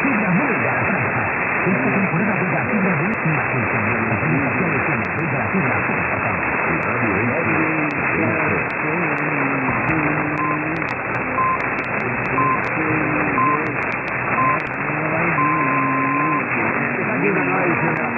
fibra muy barata. Esta temporada de la fibra de más internet. La comunicación de tiene de la fibra.com. Radio